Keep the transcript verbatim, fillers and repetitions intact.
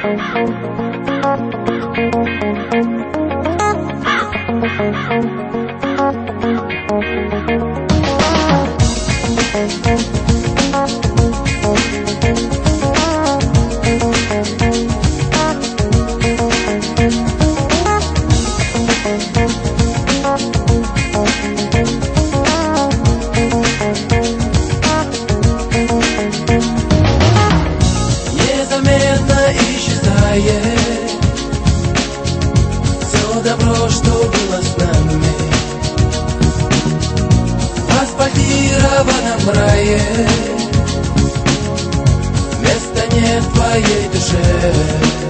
Незаметно исчезает все добро, что было с нами. В асфальтированном рае места нет в твоей душе.